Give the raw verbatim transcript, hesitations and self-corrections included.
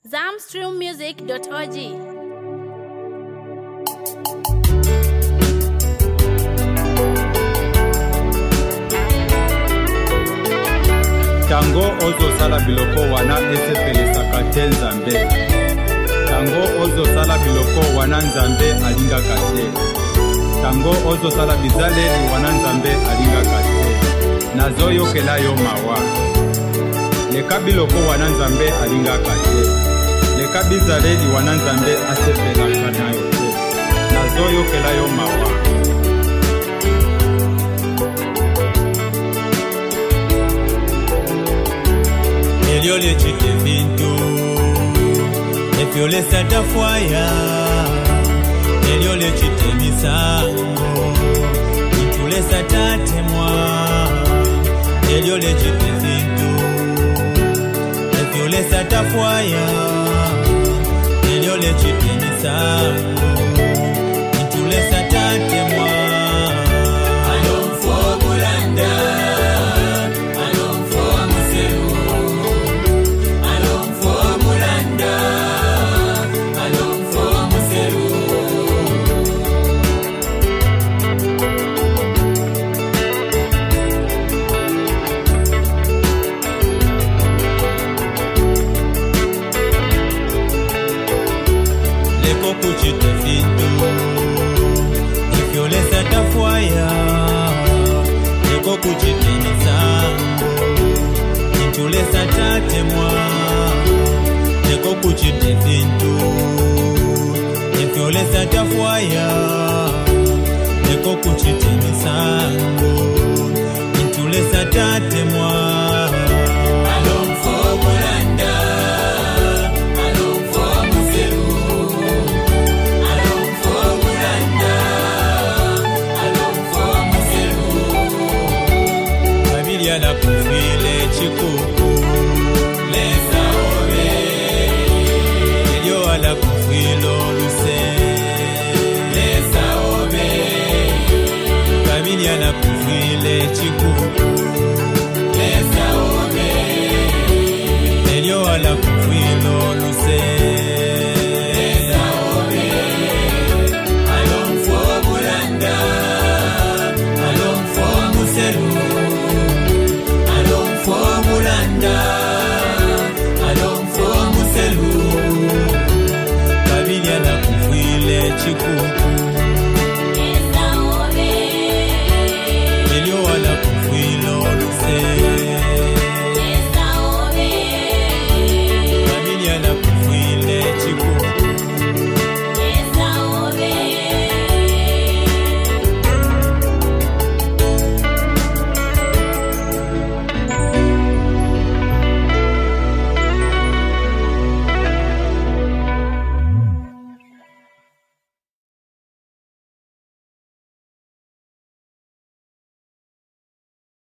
zamstream music dot org. Tango ozo sala biloko wana esepele sakate nzambe. Tango ozo sala biloko wana nzambe alinga kate. Tango ozo sala bizaleli wana nzambe alinga kate. Nazo yokela yo mawa. Leka biloko wana nzambe alinga kate. Leka bizaleli wana nzambe asepela kana yo te. Nazo yokela yo mawa. Elio le chite vinto e fiole santa foya. Elio le chite misango itule satate mwa. Elio le chite vinto e fiole santa foya. Elio le chite misango itule satate mwa. Alon fo bulanda kuchite vinto ifiole sata foya. Eko kuchite misango itule satate mwa.